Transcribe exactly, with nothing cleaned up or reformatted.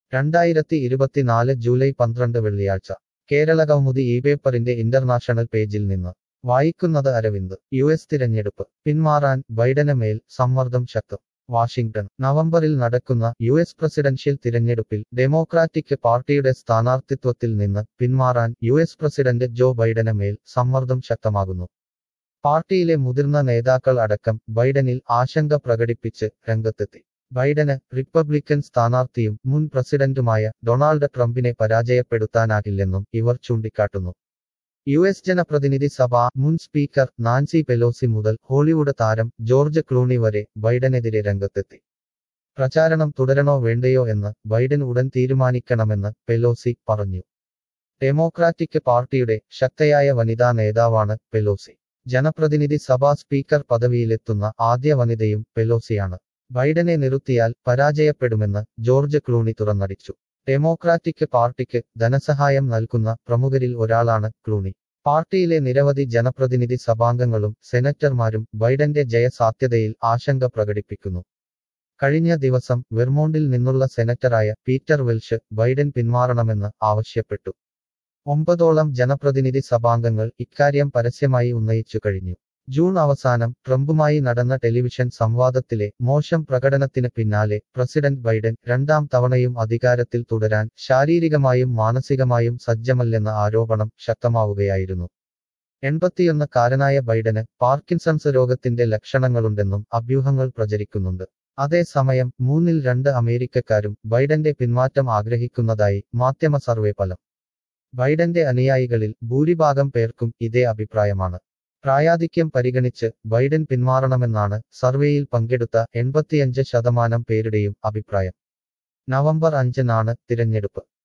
രണ്ടായിരത്തി ഇരുപത്തിനാല് ജൂലൈ പന്ത്രണ്ട് വെള്ളിയാഴ്ച കേരളകൗമുദി ഈ പേപ്പറിന്റെ ഇന്റർനാഷണൽ പേജിൽ നിന്ന് വായിക്കുന്നത് അരവിന്ദ്. യു എസ് തിരഞ്ഞെടുപ്പ് പിന്മാറാൻ ബൈഡന് മേൽ സമ്മർദ്ദം ശക്തം. വാഷിംഗ്ടൺ. നവംബറിൽ നടക്കുന്ന യു എസ് പ്രസിഡൻഷ്യൽ തിരഞ്ഞെടുപ്പിൽ ഡെമോക്രാറ്റിക് പാർട്ടിയുടെ സ്ഥാനാർത്ഥിത്വത്തിൽ നിന്ന് പിന്മാറാൻ യു എസ് പ്രസിഡന്റ് ജോ ബൈഡന് മേൽ സമ്മർദ്ദം ശക്തമാകുന്നു. പാർട്ടിയിലെ മുതിർന്ന നേതാക്കൾ അടക്കം ബൈഡനിൽ ആശങ്ക പ്രകടിപ്പിച്ച് രംഗത്തെത്തി. ബൈഡന് റിപ്പബ്ലിക്കൻ സ്ഥാനാർത്ഥിയും മുൻ പ്രസിഡന്റുമായ ഡൊണാൾഡ് ട്രംപിനെ പരാജയപ്പെടുത്താനാകില്ലെന്നും ഇവർ ചൂണ്ടിക്കാട്ടുന്നു. യു എസ് ജനപ്രതിനിധി സഭ മുൻ സ്പീക്കർ നാൻസി പെലോസി മുതൽ ഹോളിവുഡ് താരം ജോർജ് ക്ലൂണി വരെ ബൈഡനെതിരെ രംഗത്തെത്തി. പ്രചാരണം തുടരണോ വേണ്ടയോ എന്ന് ബൈഡൻ ഉടൻ തീരുമാനിക്കണമെന്ന് പെലോസി പറഞ്ഞു. ഡെമോക്രാറ്റിക് പാർട്ടിയുടെ ശക്തയായ വനിതാ നേതാവാണ് പെലോസി. ജനപ്രതിനിധി സഭാ സ്പീക്കർ പദവിയിലെത്തുന്ന ആദ്യ വനിതയും പെലോസിയാണ്. ബൈഡനെ നിർത്തിയാൽ പരാജയപ്പെടുമെന്ന് ജോർജ് ക്ലൂണി തുറന്നടിച്ചു. ഡെമോക്രാറ്റിക് പാർട്ടിക്ക് ധനസഹായം നൽകുന്ന പ്രമുഖരിൽ ഒരാളാണ് ക്ലൂണി. പാർട്ടിയിലെ നിരവധി ജനപ്രതിനിധി സഭാംഗങ്ങളും സെനറ്റർമാരും ബൈഡന്റെ ജയസാധ്യതയിൽ ആശങ്ക പ്രകടിപ്പിക്കുന്നു. കഴിഞ്ഞ ദിവസം വെർമോണ്ടിൽ നിന്നുള്ള സെനറ്ററായ പീറ്റർ വെൽഷ് ബൈഡൻ പിന്മാറണമെന്ന് ആവശ്യപ്പെട്ടു. ഒമ്പതോളം ജനപ്രതിനിധി സഭാംഗങ്ങൾ ഇക്കാര്യം പരസ്യമായി ഉന്നയിച്ചു കഴിഞ്ഞു. ജൂൺ അവസാനം ട്രംപുമായി നടന്ന ടെലിവിഷൻ സംവാദത്തിലെ മോശം പ്രകടനത്തിന് പിന്നാലെ പ്രസിഡന്റ് ബൈഡൻ രണ്ടാം തവണയും അധികാരത്തിൽ തുടരാൻ ശാരീരികമായും മാനസികമായും സജ്ജമല്ലെന്ന ആരോപണം ശക്തമാവുകയായിരുന്നു. എൺപത്തിയൊന്നുകാരനായ ബൈഡന് പാർക്കിൻസൺസ് രോഗത്തിന്റെ ലക്ഷണങ്ങളുണ്ടെന്നും അഭ്യൂഹങ്ങൾ പ്രചരിക്കുന്നുണ്ട്. അതേസമയം മൂന്നിൽ രണ്ട് അമേരിക്കക്കാരും ബൈഡന്റെ പിന്മാറ്റം ആഗ്രഹിക്കുന്നതായി മാധ്യമ സർവേ ഫലം. ബൈഡന്റെ അനുയായികളിൽ ഭൂരിഭാഗം പേർക്കും ഇതേ അഭിപ്രായമാണ്. പ്രായാധിക്യം പരിഗണിച്ച് ബൈഡൻ പിന്മാറണമെന്നാണ് സർവേയിൽ പങ്കെടുത്ത എൺപത്തിയഞ്ച് ശതമാനം പേരുടെയും അഭിപ്രായം. നവംബർ അഞ്ചിനാണ് തിരഞ്ഞെടുപ്പ്.